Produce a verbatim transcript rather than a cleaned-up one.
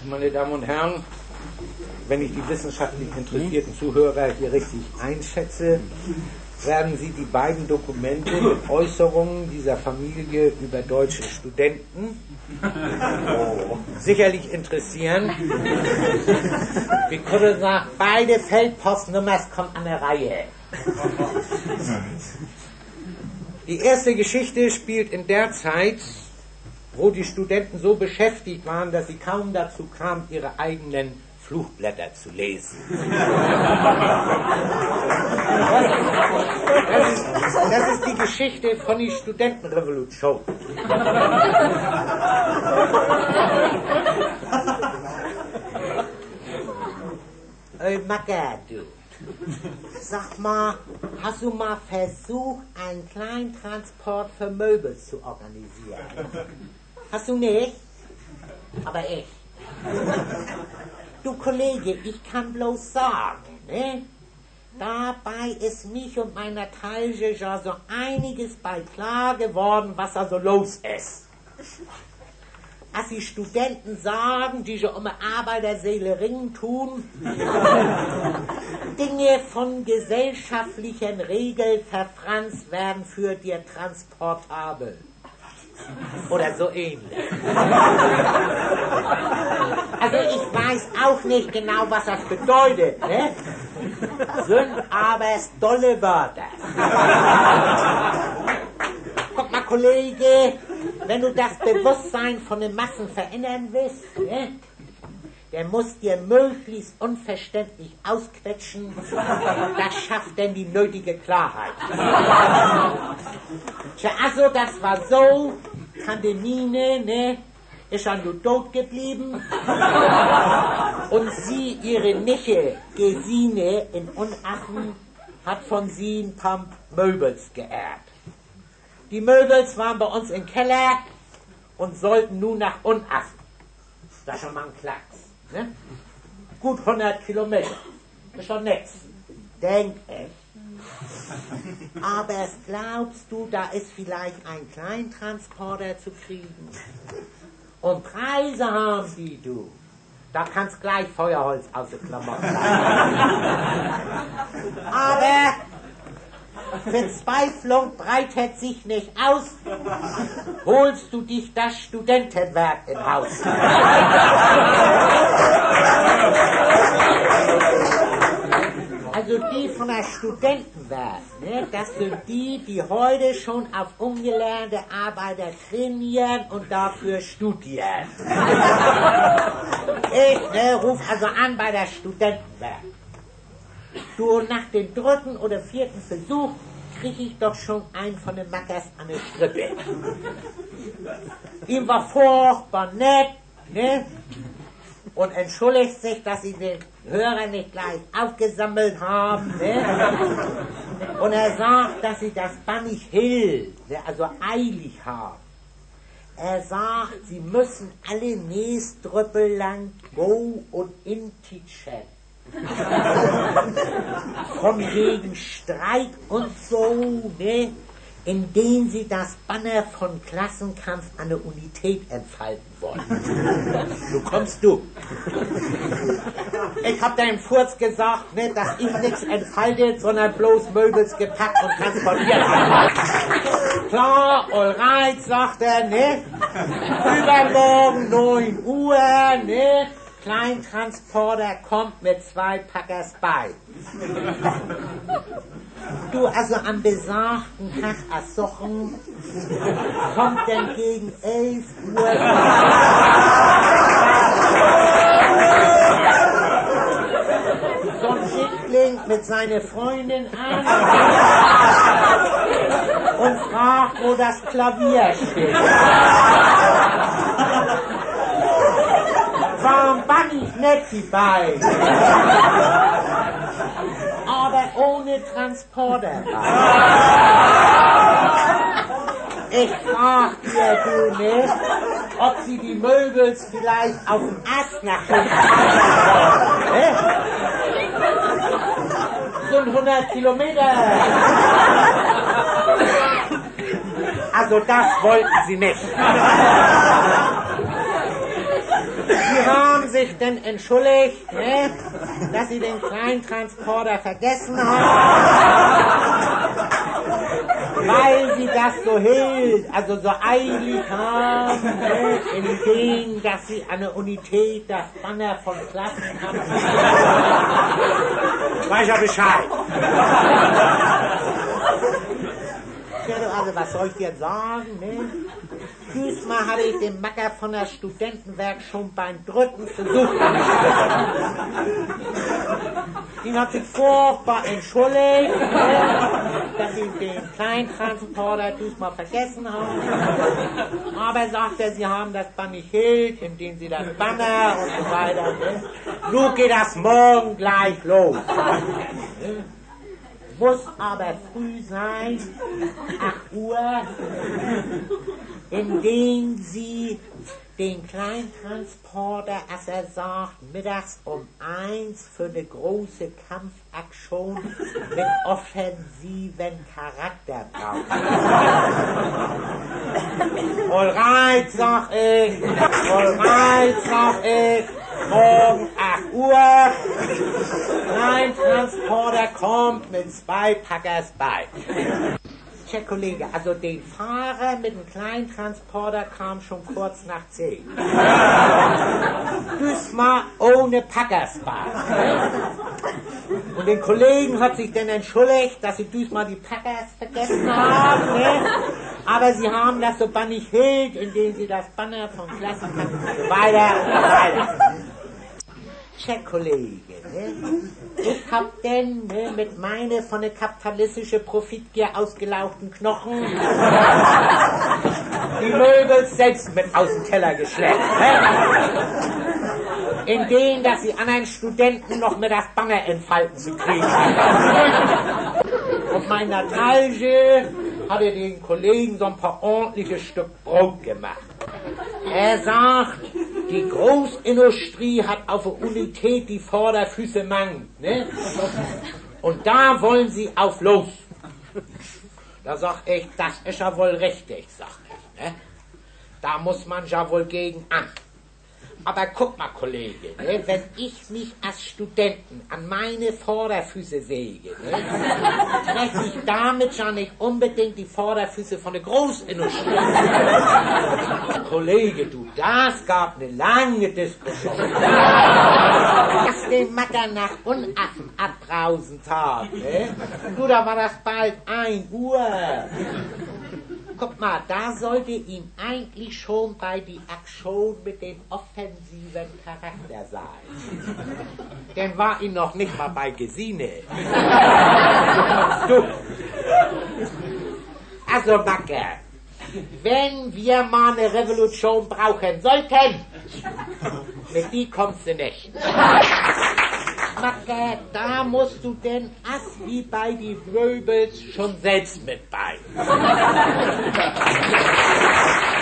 Meine Damen und Herren, wenn ich die wissenschaftlich interessierten Zuhörer hier richtig einschätze, werden Sie die beiden Dokumente mit Äußerungen dieser Familie über deutsche Studenten oh, sicherlich interessieren. Wie Kuddel sagt, beide Feldpostnummers kommen an der Reihe. Die erste Geschichte spielt in der Zeit, wo die Studenten so beschäftigt waren, dass sie kaum dazu kamen, ihre eigenen Flugblätter zu lesen. Das ist, das ist die Geschichte von der Studentenrevolution. Ey, Macker, du. Sag mal, hast du mal versucht, einen kleinen Transport für Möbel zu organisieren? Hast du nicht? Aber ich. Du Kollege, ich kann bloß sagen, ne? Dabei ist mich und meiner Teilche ja so einiges bei klar geworden, was da so los ist. Als die Studenten sagen, die schon um eine Arbeiterseele ringen tun, Dinge von gesellschaftlichen Regeln verfranst werden für dir transportabel. Oder so ähnlich. Also ich weiß auch nicht genau, was das bedeutet, ne? Sind aber dolle Wörter. Guck mal, Kollege, wenn du das Bewusstsein von den Massen verändern willst, ne, der muss dir möglichst unverständlich ausquetschen. Das schafft denn die nötige Klarheit. Tja, also das war so, Kandemine, ne, ist schon nur tot geblieben. Und sie, ihre Nichte Gesine in Unachen, hat von sie ein paar Möbels geerbt. Die Möbels waren bei uns im Keller und sollten nun nach Unachen. Das ist schon mal ein Klacks. Ne? Gut hundert Kilometer. Das ist schon nix. Denk ich. Aber glaubst du, da ist vielleicht ein Kleintransporter zu kriegen? Und Preise haben die, du. Da kannst gleich Feuerholz aus der Klamotten. Aber Verzweiflung breitet sich nicht aus, holst du dich das Studentenwerk im Haus. Also die von der Studentenwerk, ne, das sind die, die heute schon auf ungelernte Arbeiter trainieren und dafür studieren. Ich ne, ruf also an bei der Studentenwerk. Du, nach dem dritten oder vierten Versuch krieg ich doch schon einen von den Mackers an der Strippe. Ihm war furchtbar nett, ne? Und entschuldigt sich, dass sie den Hörer nicht gleich aufgesammelt haben, ne? Und er sagt, dass sie das bannig hill, also eilig haben. Er sagt, sie müssen alle Näsdrüppel lang go und in teachen. Von wegen Streik und so, ne? Indem sie das Banner von Klassenkampf an der Unität entfalten wollen. So kommst du. Ich hab deinem Furz gesagt, ne, dass ich nichts entfaltet, sondern bloß Möbels gepackt und transportiert habe. Klar, all right, sagt er, ne? Übermorgen neun Uhr, ne? Kleintransporter kommt mit zwei Packers bei. Du, also am besagten Tag Assochen kommt dann gegen elf Uhr so ein Schickling mit seiner Freundin an und fragt, wo das Klavier steht. Warum bann ich nicht die beiden? Aber ohne Transporter. Ich frag dir, du nicht, ob sie die Möbels vielleicht auf dem Ast nach hinten haben. Ne? So hundert Kilometer. Also das wollten sie nicht. Sie haben sich sich denn entschuldigt, ne, dass sie den Kleintransporter vergessen haben, weil sie das so hielt, also so eilig haben, ne, indem, dass sie an der Unität das Banner von Klassenkampf. Weiß ja Bescheid. Ja, also was soll ich dir sagen, ne? Diesmal hatte ich den Macker von der Studentenwerk schon beim dritten Versuch. Ihn hat sich furchtbar entschuldigt, ne, dass sie den Kleintransporter diesmal vergessen haben. Aber sagt er, sie haben das Banner nicht hielt, indem sie das Banner und so weiter. Ne. Nun geht das morgen gleich los. Ne. Muss aber früh sein, acht Uhr, indem sie den Kleintransporter, als er sagt, mittags um eins für eine große Kampfaktion mit offensiven Charakter braucht. All right, sag ich, all right, sag ich, morgen acht Uhr, Kleintransporter kommt mit zwei Packers bei. Tja, Kollege, also den Fahrer mit dem Kleintransporter kam schon kurz nach zehn. Diesmal ohne Packersbar. Und den Kollegen hat sich dann entschuldigt, dass sie diesmal die Packers vergessen haben, ne? Aber sie haben das so bannig hielt, indem sie das Banner von Klassenkampf weiter und weiter. Tja, Kollege, ne? Ich hab denn ne, mit meine von der kapitalistischen Profitgier ausgelauchten Knochen die Möbel selbst mit aus dem Keller geschleppt. Ne? In denen, dass sie anderen Studenten noch mit das Banner entfalten zu kriegen. Und mein Natalje hatte den Kollegen so ein paar ordentliche Stück Brot gemacht. Er sagt, die Großindustrie hat auf der Unität die Vorderfüße mangt, ne? Und da wollen sie auf los. Da sag ich, das ist ja wohl richtig, sag ich, ne? Da muss man ja wohl gegen an. Aber guck mal, Kollege, ne, wenn ich mich als Studenten an meine Vorderfüße säge, ne, treffe ich damit ja nicht unbedingt die Vorderfüße von der Großindustrie. Kollege, du, das gab eine lange Diskussion. Was den Macker nach Unaffen abbrausend hat, ne? Du, da war das bald ein Uhr. Guck mal, da sollte ihm eigentlich schon bei die Aktion mit dem offensiven Charakter sein. Denn war ihn noch nicht mal bei Gesine. Du. Also, Macker, wenn wir mal eine Revolution brauchen sollten, mit die kommst du nicht. Macker, da musst du denn as wie bei die Wöbels schon selbst mit bei.